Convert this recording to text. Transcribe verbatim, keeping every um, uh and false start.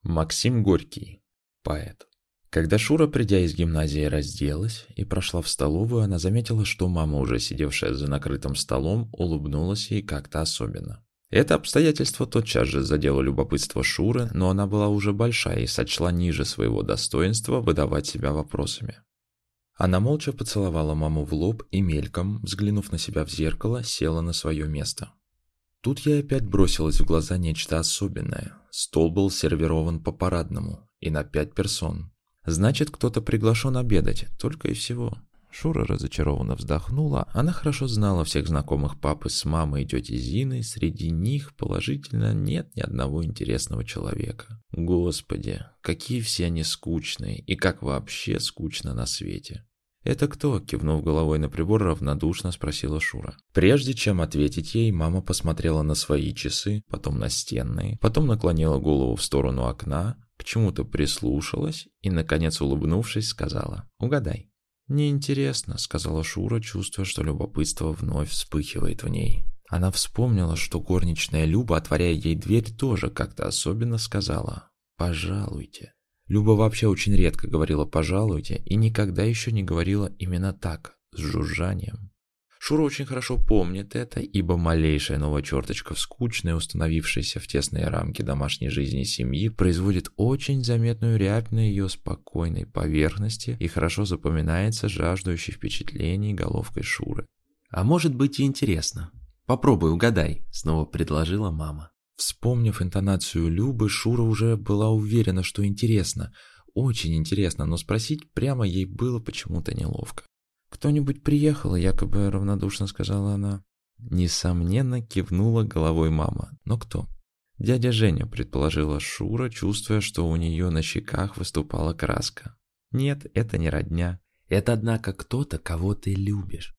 Максим Горький, поэт. Когда Шура, придя из гимназии, разделась и прошла в столовую, она заметила, что мама, уже сидевшая за накрытым столом, улыбнулась ей как-то особенно. Это обстоятельство тотчас же задело любопытство Шуры, но она была уже большая и сочла ниже своего достоинства выдавать себя вопросами. Она молча поцеловала маму в лоб и мельком, взглянув на себя в зеркало, села на свое место. Тут ей опять бросилось в глаза нечто особенное. Стол был сервирован по-парадному и на пять персон. Значит, кто-то приглашен обедать, только и всего. Шура разочарованно вздохнула. Она хорошо знала всех знакомых папы с мамой и тетей Зиной. Среди них положительно нет ни одного интересного человека. Господи, какие все они скучные, и как вообще скучно на свете. «Это кто?» – кивнув головой на прибор, равнодушно спросила Шура. Прежде чем ответить ей, мама посмотрела на свои часы, потом на стенные, потом наклонила голову в сторону окна, к чему-то прислушалась и, наконец, улыбнувшись, сказала: «Угадай». «Неинтересно», — сказала Шура, чувствуя, что любопытство вновь вспыхивает в ней. Она вспомнила, что горничная Люба, отворяя ей дверь, тоже как-то особенно сказала: «Пожалуйте». Люба вообще очень редко говорила «пожалуйте» и никогда еще не говорила именно так, с жужжанием. Шура очень хорошо помнит это, ибо малейшая новая черточка в скучной, установившейся в тесные рамки домашней жизни семьи, производит очень заметную рябь на ее спокойной поверхности и хорошо запоминается жаждущей впечатлений головкой Шуры. «А может быть и интересно. Попробуй угадай», — снова предложила мама. Вспомнив интонацию Любы, Шура уже была уверена, что интересно, очень интересно, но спросить прямо ей было почему-то неловко. «Кто-нибудь приехал?» — якобы равнодушно сказала она. Несомненно, кивнула головой мама. «Но кто?» «Дядя Женя», — предположила Шура, чувствуя, что у нее на щеках выступала краска. «Нет, это не родня. Это, однако, кто-то, кого ты любишь».